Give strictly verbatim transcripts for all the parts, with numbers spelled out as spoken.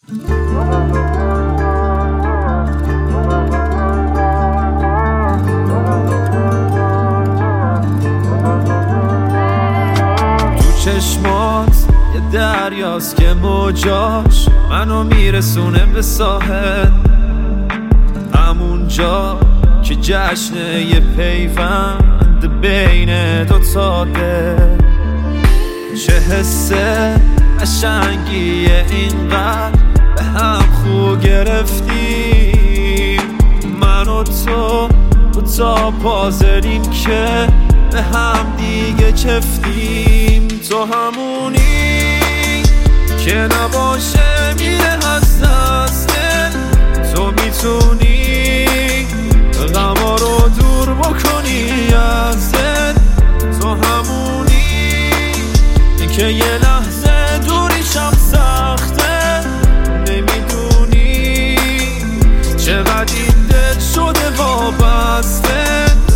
چشمات یه دریاست که موجاش منو میرسونه به ساحل، همونجا که جشنه یه پیوند بین دوتا دل. چه حسه قشنگیه اینقدر به هم خو گرفتیم، من و تو تو تا پازریم که به هم دیگه چفتیم. تو همونی که نباشه میره از دسته، تو میتونی غما رو دور بکنی از دل. تو همونی که یه لحظه دوریشم سخته، نمیدونی چقدر این دل شده وابسته.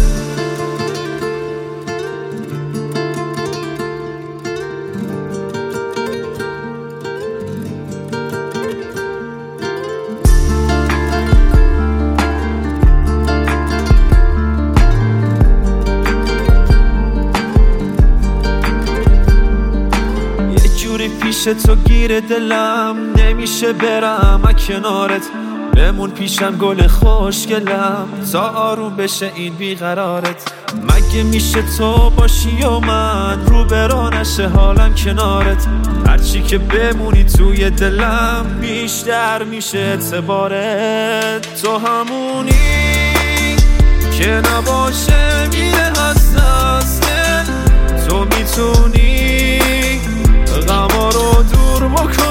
پیش تو گیر دلم نمیشه برم از کنارت، بمون پیشم گل خوشگلم تا آروم بشه این بیقرارت. مگه میشه تو باشی و من رو برا نشه حالم کنارت، هرچی که بمونی توی دلم بیشتر میشه اعتبارت. تو همونی که نباشه میره از دست، تو میتونی غما رو دور بکن